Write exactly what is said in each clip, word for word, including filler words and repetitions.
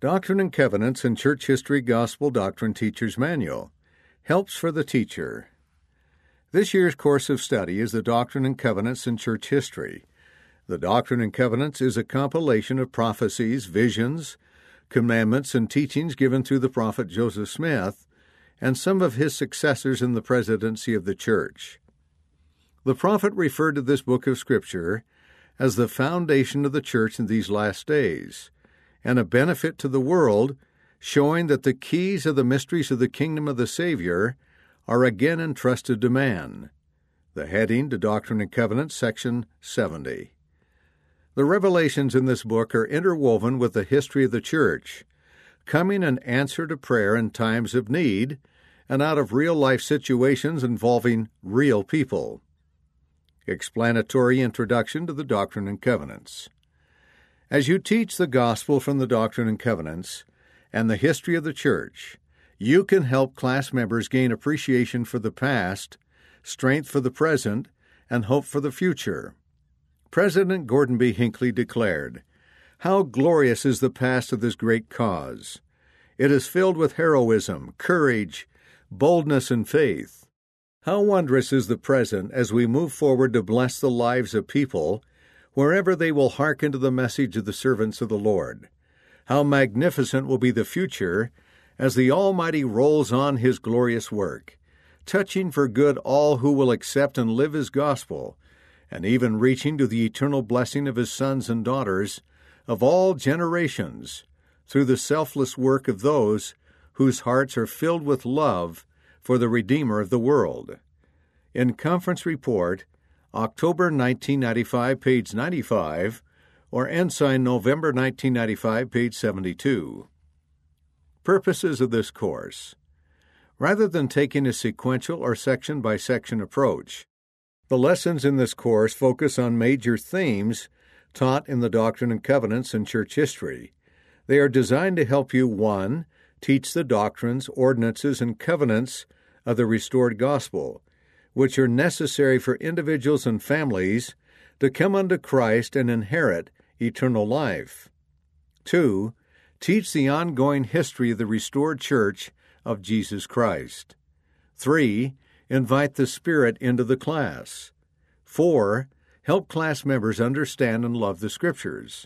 Doctrine and Covenants and Church History Gospel Doctrine Teacher's Manual. Helps for the teacher. This year's course of study is the Doctrine and Covenants and Church History. The Doctrine and Covenants is a compilation of prophecies, visions, commandments, and teachings given through the prophet Joseph Smith and some of his successors in the presidency of the church. The prophet referred to this book of Scripture as the foundation of the church in these last days, and a benefit to the world, showing that the keys of the mysteries of the kingdom of the Savior are again entrusted to man. The heading to Doctrine and Covenants, section seventy. The revelations in this book are interwoven with the history of the church, coming in answer to prayer in times of need and out of real-life situations involving real people. Explanatory introduction to the Doctrine and Covenants. As you teach the gospel from the Doctrine and Covenants and the history of the church, you can help class members gain appreciation for the past, strength for the present, and hope for the future. President Gordon B. Hinckley declared, "How glorious is the past of this great cause! It is filled with heroism, courage, boldness, and faith. How wondrous is the present as we move forward to bless the lives of people wherever they will hearken to the message of the servants of the Lord. How magnificent will be the future as the Almighty rolls on His glorious work, touching for good all who will accept and live His gospel, and even reaching to the eternal blessing of His sons and daughters of all generations through the selfless work of those whose hearts are filled with love for the Redeemer of the world." In Conference Report, October nineteen ninety-five, page ninety-five, or Ensign, November nineteen ninety-five, page seventy-two. Purposes of this course. Rather than taking a sequential or section-by-section approach, the lessons in this course focus on major themes taught in the Doctrine and Covenants and church history. They are designed to help you, one, teach the doctrines, ordinances, and covenants of the restored gospel, which are necessary for individuals and families to come unto Christ and inherit eternal life. Two, teach the ongoing history of the restored church of Jesus Christ. Three, invite the Spirit into the class. Four, help class members understand and love the Scriptures.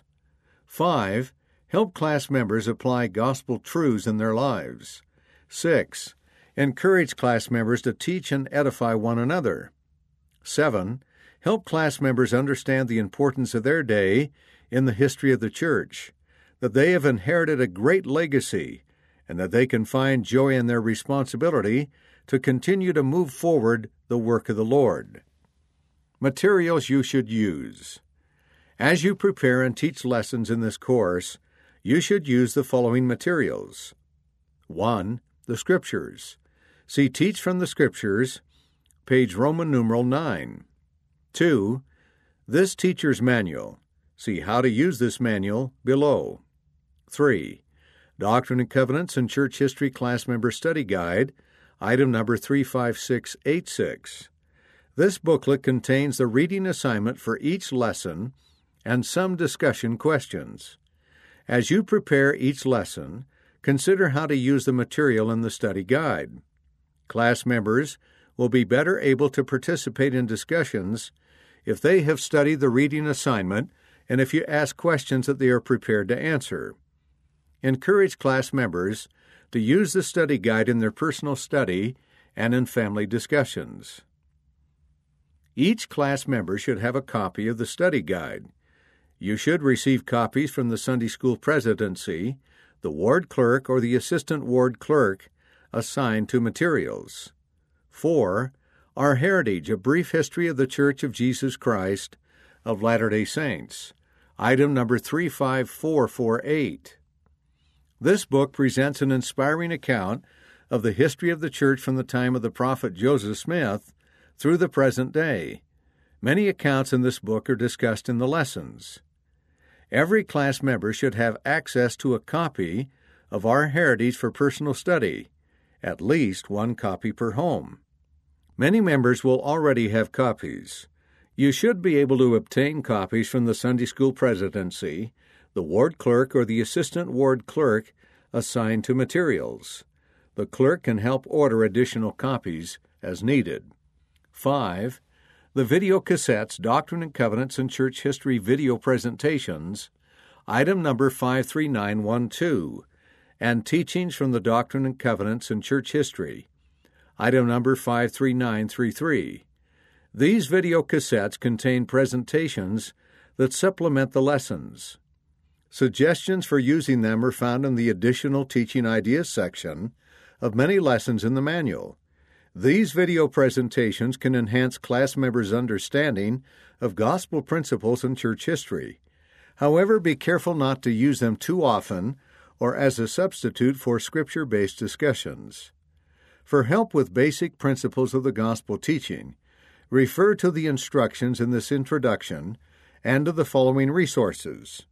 Five, help class members apply gospel truths in their lives. Six, encourage class members to teach and edify one another. Seven, help class members understand the importance of their day in the history of the church, that they have inherited a great legacy, and that they can find joy in their responsibility to continue to move forward the work of the Lord. Materials you should use. As you prepare and teach lessons in this course, you should use the following materials. One, the Scriptures. See Teach from the Scriptures, page Roman numeral nine. Two, this teacher's manual. See How to Use This Manual below. Three, Doctrine and Covenants and Church History Class Member Study Guide, item number three five six eight six. This booklet contains the reading assignment for each lesson and some discussion questions. As you prepare each lesson, consider how to use the material in the study guide. Class members will be better able to participate in discussions if they have studied the reading assignment and if you ask questions that they are prepared to answer. Encourage class members to use the study guide in their personal study and in family discussions. Each class member should have a copy of the study guide. You should receive copies from the Sunday School Presidency, the ward clerk, or the assistant ward clerk assigned to materials. Four, Our Heritage, a Brief History of the Church of Jesus Christ of Latter-day Saints, item number three five four four eight. This book presents an inspiring account of the history of the church from the time of the prophet Joseph Smith through the present day. Many accounts in this book are discussed in the lessons. Every class member should have access to a copy of Our Heritage for personal study, at least one copy per home. Many members will already have copies. You should be able to obtain copies from the Sunday School Presidency, the ward clerk or the assistant ward clerk assigned to materials. The clerk can help order additional copies as needed. five. The video cassettes, Doctrine and Covenants, and Church History video presentations, item number five three nine one two, and teachings from the Doctrine and Covenants and Church History, item number five three nine three three. These video cassettes contain presentations that supplement the lessons. Suggestions for using them are found in the Additional Teaching Ideas section of many lessons in the manual. These video presentations can enhance class members' understanding of gospel principles and church history. However, be careful not to use them too often or as a substitute for scripture-based discussions. For help with basic principles of the gospel teaching, refer to the instructions in this introduction and to the following resources: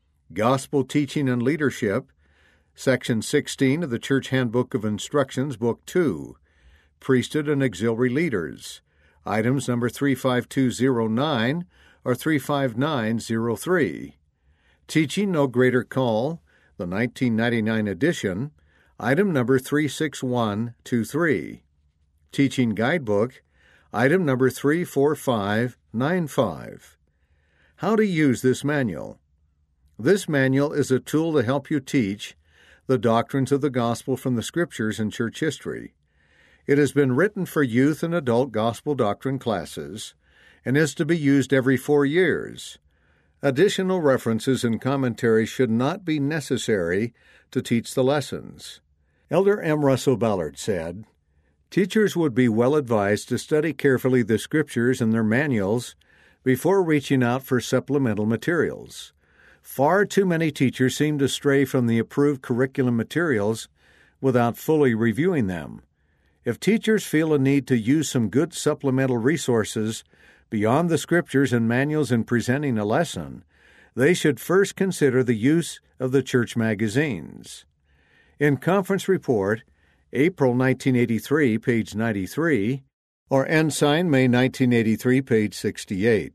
Gospel Teaching and Leadership, Section sixteen of the Church Handbook of Instructions, Book two, Priesthood and Auxiliary Leaders, items number three five two zero nine or three five nine zero three. Teaching No Greater Call, the nineteen ninety-nine edition, item number three six one two three. Teaching Guidebook, item number three four five nine five. How to use this manual. This manual is a tool to help you teach the doctrines of the gospel from the Scriptures and church history. It has been written for youth and adult gospel doctrine classes and is to be used every four years. Additional references and commentaries should not be necessary to teach the lessons. Elder M. Russell Ballard said, "Teachers would be well advised to study carefully the Scriptures and their manuals before reaching out for supplemental materials. Far too many teachers seem to stray from the approved curriculum materials without fully reviewing them. If teachers feel a need to use some good supplemental resources beyond the Scriptures and manuals in presenting a lesson, they should first consider the use of the church magazines." In Conference Report, April nineteen eighty-three, page ninety-three, or Ensign, May nineteen eighty-three, page sixty-eight.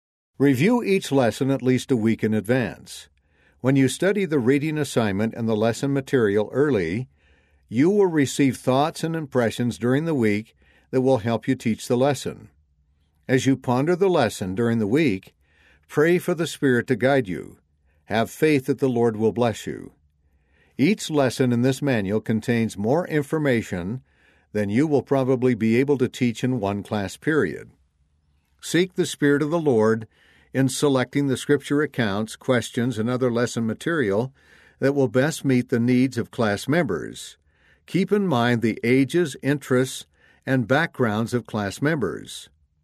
Review each lesson at least a week in advance. When you study the reading assignment and the lesson material early, you will receive thoughts and impressions during the week that will help you teach the lesson. As you ponder the lesson during the week, pray for the Spirit to guide you. Have faith that the Lord will bless you. Each lesson in this manual contains more information than you will probably be able to teach in one class period. Seek the Spirit of the Lord in selecting the Scripture accounts, questions, and other lesson material that will best meet the needs of class members. Keep in mind the ages, interests, and backgrounds of class members.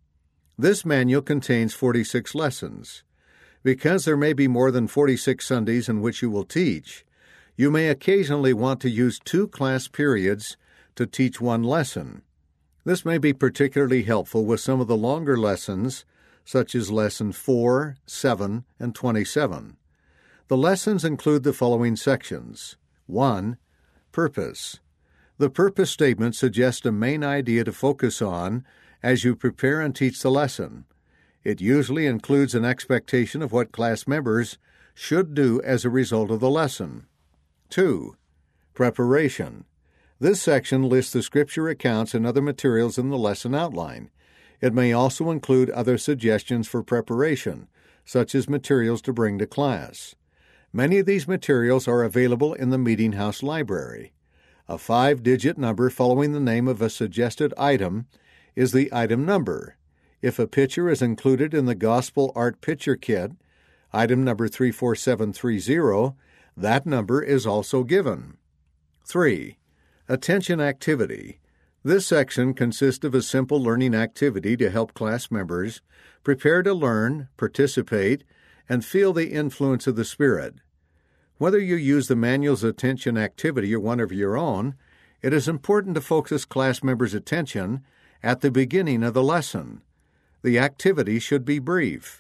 This manual contains forty-six lessons. Because there may be more than forty-six Sundays in which you will teach, you may occasionally want to use two class periods to teach one lesson. This may be particularly helpful with some of the longer lessons, such as Lesson four, seven, and twenty-seven. The lessons include the following sections. one. Purpose. The purpose statement suggests a main idea to focus on as you prepare and teach the lesson. It usually includes an expectation of what class members should do as a result of the lesson. two. Preparation. This section lists the Scripture accounts and other materials in the lesson outline. It may also include other suggestions for preparation, such as materials to bring to class. Many of these materials are available in the Meeting House Library. A five-digit number following the name of a suggested item is the item number. If a picture is included in the Gospel Art Picture Kit, item number three four seven three zero, that number is also given. three. Attention activity. This section consists of a simple learning activity to help class members prepare to learn, participate, and feel the influence of the Spirit. Whether you use the manual's attention activity or one of your own, it is important to focus class members' attention at the beginning of the lesson. The activity should be brief.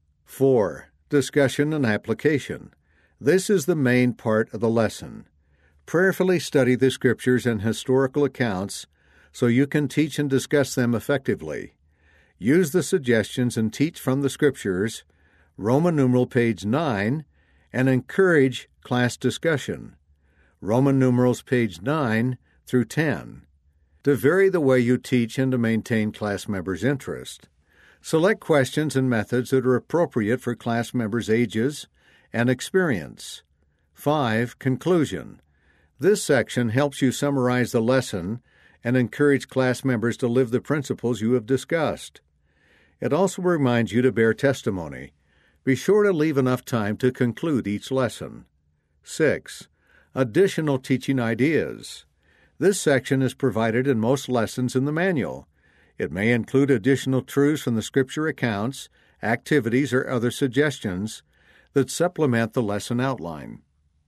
four. Discussion and application. This is the main part of the lesson. Prayerfully study the Scriptures and historical accounts so you can teach and discuss them effectively. Use the suggestions and teach from the Scriptures, Roman numeral page nine, and encourage class discussion. Roman numerals page nine through ten. To vary the way you teach and to maintain class members' interest. Select questions and methods that are appropriate for class members' ages and experience. five. Conclusion. This section helps you summarize the lesson and encourage class members to live the principles you have discussed. It also reminds you to bear testimony. Be sure to leave enough time to conclude each lesson. six. Additional teaching ideas. This section is provided in most lessons in the manual. It may include additional truths from the Scripture accounts, activities, or other suggestions that supplement the lesson outline.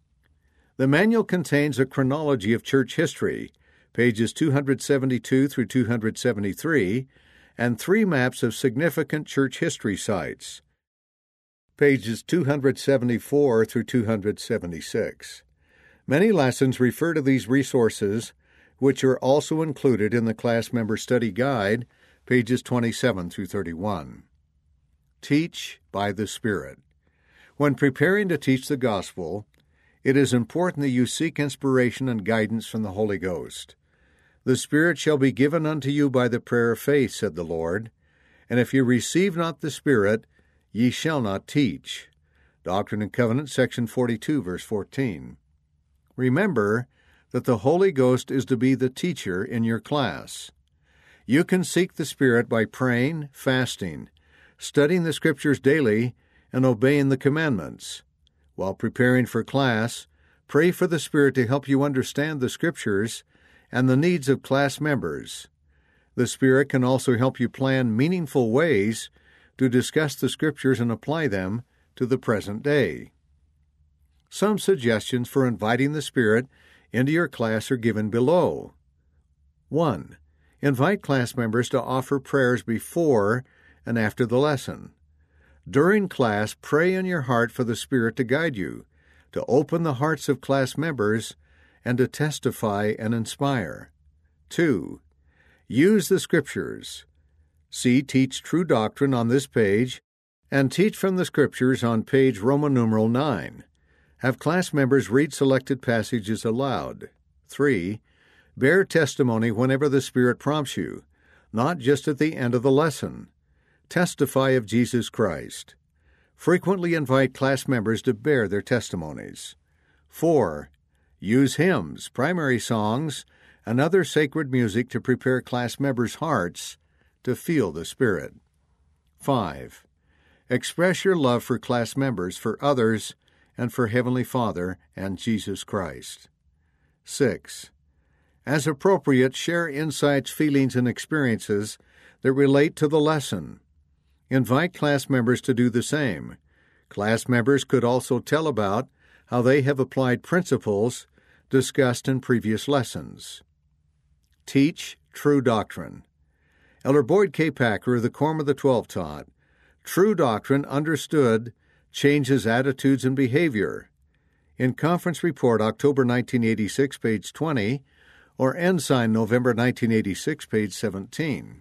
The manual contains a chronology of church history, pages two hundred seventy-two through two hundred seventy-three, and three maps of significant church history sites, pages two hundred seventy-four through two hundred seventy-six. Many lessons refer to these resources, which are also included in the Class Member Study Guide, pages twenty-seven through thirty-one. Teach by the Spirit. When preparing to teach the gospel, it is important that you seek inspiration and guidance from the Holy Ghost. The Spirit shall be given unto you by the prayer of faith, said the Lord, and if you receive not the Spirit, ye shall not teach. Doctrine and Covenants, section forty-two, verse fourteen. Remember that the Holy Ghost is to be the teacher in your class. You can seek the Spirit by praying, fasting, studying the Scriptures daily, and obeying the commandments. While preparing for class, pray for the Spirit to help you understand the Scriptures and the needs of class members. The Spirit can also help you plan meaningful ways to discuss the Scriptures and apply them to the present day. Some suggestions for inviting the Spirit into your class are given below. one. Invite class members to offer prayers before and after the lesson. During class, pray in your heart for the Spirit to guide you, to open the hearts of class members, and to testify and inspire. two. Use the Scriptures. See Teach True Doctrine on this page, and Teach from the Scriptures on page Roman numeral nine. Have class members read selected passages aloud. three. Bear testimony whenever the Spirit prompts you, not just at the end of the lesson. Testify of Jesus Christ. Frequently invite class members to bear their testimonies. four. Use hymns, primary songs, and other sacred music to prepare class members' hearts to feel the Spirit. five. Express your love for class members, for others, and for Heavenly Father and Jesus Christ. six. As appropriate, share insights, feelings, and experiences that relate to the lesson. Invite class members to do the same. Class members could also tell about how they have applied principles discussed in previous lessons. Teach true doctrine. Elder Boyd K. Packer of the Quorum of the Twelve taught, true doctrine understood changes attitudes and behavior. In Conference Report, October nineteen eighty-six, page twenty, or Ensign, November nineteen eighty-six, page seventeen.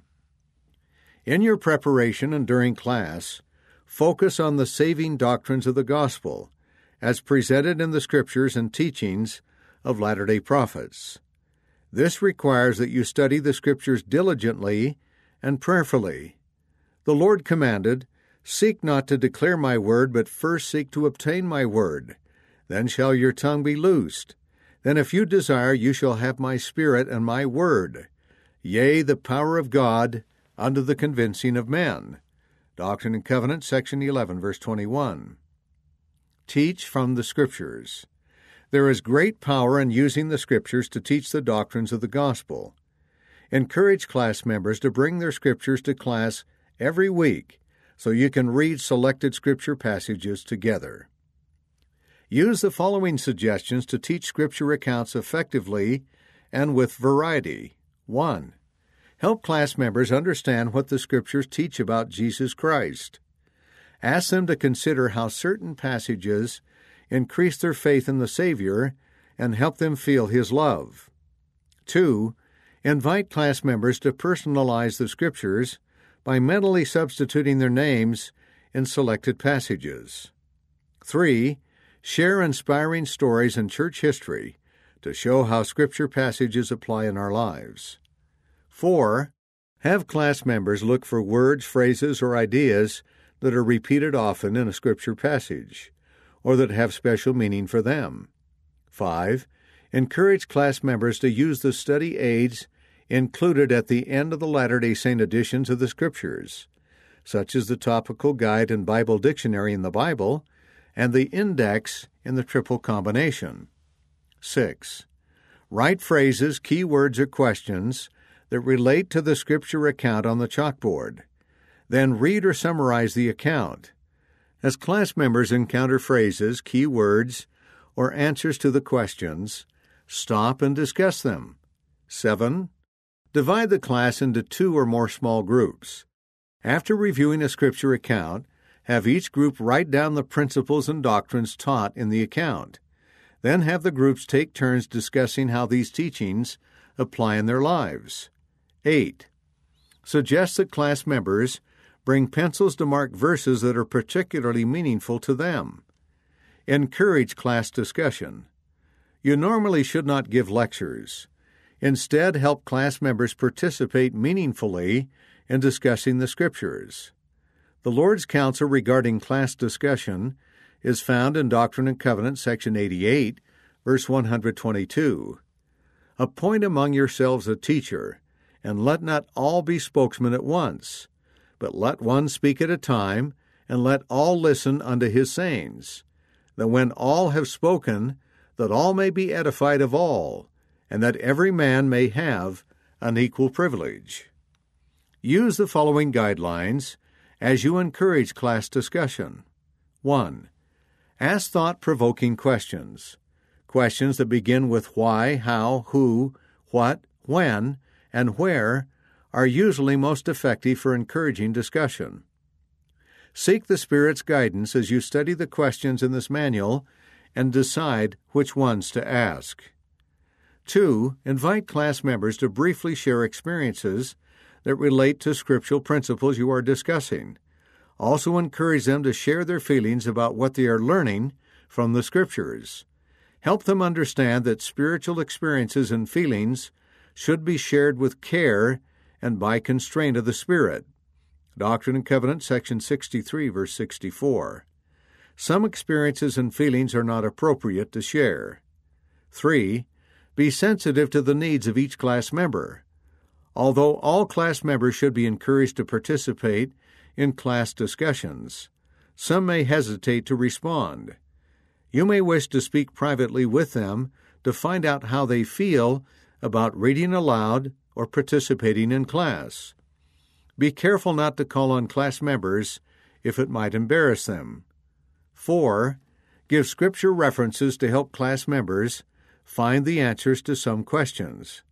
In your preparation and during class, focus on the saving doctrines of the gospel, as presented in the Scriptures and teachings of Latter-day Prophets. This requires that you study the Scriptures diligently and prayerfully. The Lord commanded, Seek not to declare my word, but first seek to obtain my word. Then shall your tongue be loosed. Then if you desire, you shall have my Spirit and my word. Yea, the power of God unto the convincing of men. Doctrine and Covenants, section eleven, verse twenty-one. Teach from the Scriptures. There is great power in using the Scriptures to teach the doctrines of the gospel. Encourage class members to bring their Scriptures to class every week, so you can read selected Scripture passages together. Use the following suggestions to teach Scripture accounts effectively and with variety. one. Help class members understand what the Scriptures teach about Jesus Christ. Ask them to consider how certain passages increase their faith in the Savior and help them feel His love. two. Invite class members to personalize the Scriptures by mentally substituting their names in selected passages. three. Share inspiring stories in church history to show how Scripture passages apply in our lives. Four, have class members look for words, phrases, or ideas that are repeated often in a Scripture passage, or that have special meaning for them. Five, encourage class members to use the study aids included at the end of the Latter-day Saint editions of the Scriptures, such as the Topical Guide and Bible Dictionary in the Bible and the Index in the Triple Combination. Six, write phrases, key words, or questions that relate to the Scripture account on the chalkboard. Then read or summarize the account. As class members encounter phrases, key words, or answers to the questions, stop and discuss them. Seven, divide the class into two or more small groups. After reviewing a Scripture account, have each group write down the principles and doctrines taught in the account. Then have the groups take turns discussing how these teachings apply in their lives. Eight, suggest that class members bring pencils to mark verses that are particularly meaningful to them. Encourage class discussion. You normally should not give lectures. Instead, help class members participate meaningfully in discussing the Scriptures. The Lord's counsel regarding class discussion is found in Doctrine and Covenants, section eighty-eight, verse one hundred twenty-two. Appoint among yourselves a teacher, and let not all be spokesmen at once, but let one speak at a time, and let all listen unto his sayings, that when all have spoken, that all may be edified of all, and that every man may have an equal privilege. Use the following guidelines as you encourage class discussion. One, ask thought-provoking questions. Questions that begin with why, how, who, what, when, and where are usually most effective for encouraging discussion. Seek the Spirit's guidance as you study the questions in this manual and decide which ones to ask. Two, invite class members to briefly share experiences that relate to scriptural principles you are discussing. Also encourage them to share their feelings about what they are learning from the Scriptures. Help them understand that spiritual experiences and feelings should be shared with care and by constraint of the Spirit. Doctrine and Covenants, section sixty-three, verse sixty-four. Some experiences and feelings are not appropriate to share. Three, be sensitive to the needs of each class member. Although all class members should be encouraged to participate in class discussions, some may hesitate to respond. You may wish to speak privately with them to find out how they feel about reading aloud or participating in class. Be careful not to call on class members if it might embarrass them. Four, give Scripture references to help class members find the answers to some questions.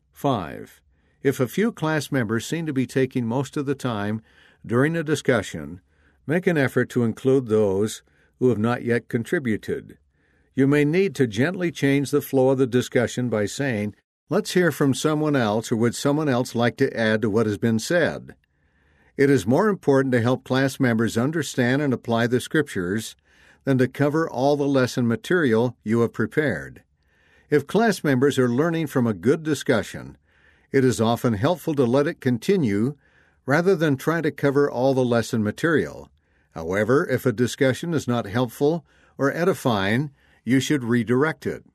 Five, if a few class members seem to be taking most of the time during a discussion, make an effort to include those who have not yet contributed. You may need to gently change the flow of the discussion by saying, "Let's hear from someone else," or "Would someone else like to add to what has been said?" It is more important to help class members understand and apply the Scriptures than to cover all the lesson material you have prepared. If class members are learning from a good discussion, it is often helpful to let it continue rather than try to cover all the lesson material. However, if a discussion is not helpful or edifying, you should redirect it.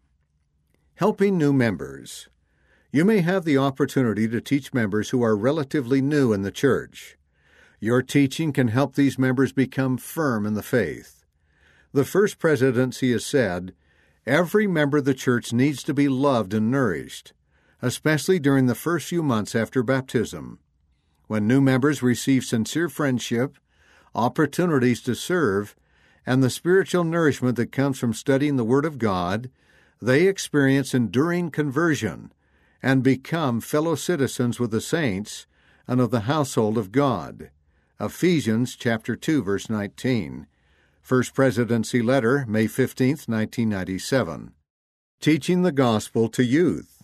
Helping new members. You may have the opportunity to teach members who are relatively new in the church. Your teaching can help these members become firm in the faith. The First Presidency has said, every member of the church needs to be loved and nourished, especially during the first few months after baptism. When new members receive sincere friendship, opportunities to serve, and the spiritual nourishment that comes from studying the Word of God, they experience enduring conversion and become fellow citizens with the saints and of the household of God. Ephesians chapter two, verse nineteen. First Presidency Letter, May fifteenth, nineteen ninety-seven. Teaching the Gospel to Youth.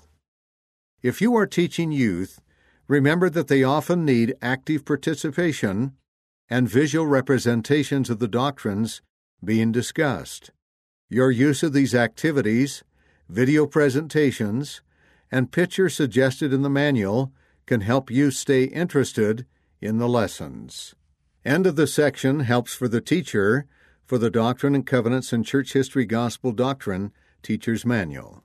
If you are teaching youth, remember that they often need active participation and visual representations of the doctrines being discussed. Your use of these activities, video presentations, and pictures suggested in the manual can help you stay interested in the lessons. End of the section Helps for the Teacher for the Doctrine and Covenants and Church History Gospel Doctrine Teacher's Manual.